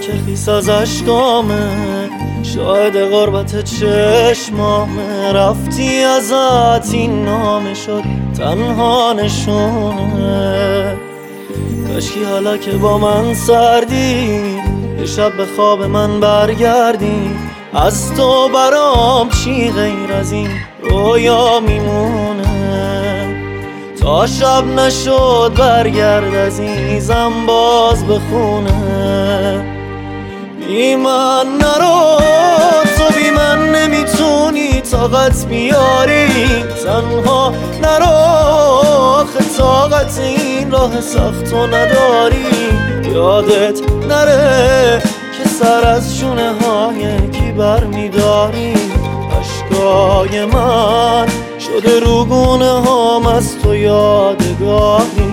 که خیس از اشکامه، شاهد غربت چشمامه. رفتی ازت این نامه شد تنها نشونه. کاشکی حالا که با من سردی، یه شب به خواب من برگردی. از تو برام چی غیر از این رویا میمونه؟ تا شب نشد برگرد عزیزم باز بخونه. بی من نرو، تو بی من نمیتونی طاقت بیاری. تنها نرو، آخه طاقت این راه سختو نداری. یادت نره که سر از شونه های کی بر میداری. اشکای من شده روگونه هام از تو یادگاری.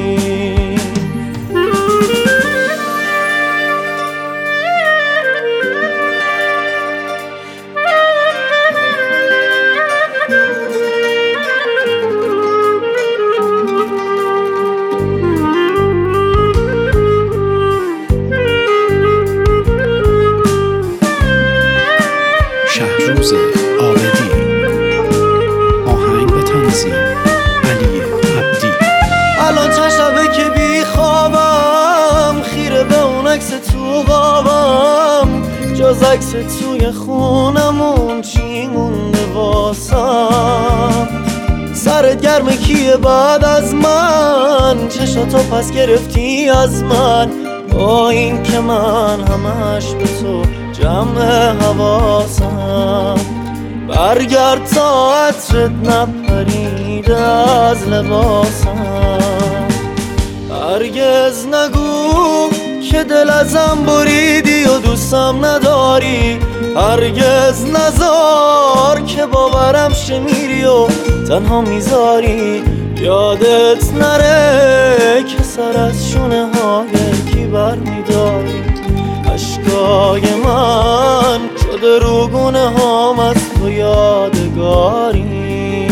شهروز آبدی، آهنگ به تنظیم علی عبدی. الان چند شبه که بی خوابم، خیره به اون عکس تو خوابم. جز عکس توی خونمون چی مونده واسم؟ سرت گرمه کیه بعد از من؟ چشاتو پس گرفتی از من، با این که من همش به تو جمع حواسم. برگرد تا عطرت نپریده از لباسم. هرگز نگو که دل ازم بریدی و دوستم نداری. هرگز نذار که باورم شه میری و تنها میذاری. یادت نره که سر از شونه های کی بر میداری. اشکای من شده روگونه هام از تو یادگاری.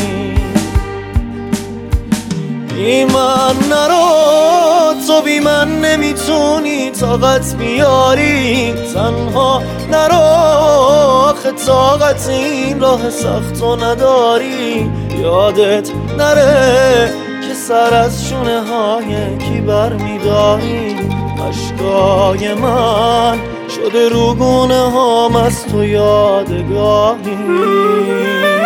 بی من نرو، تو بی من نمیتونی طاقت بیاری. تنها نرو، آخه طاقت این راه سختو نداری. یادت نره که سر از شونه های کی بر میداری. اشکای من شده روگونه هام از تو یادگاری.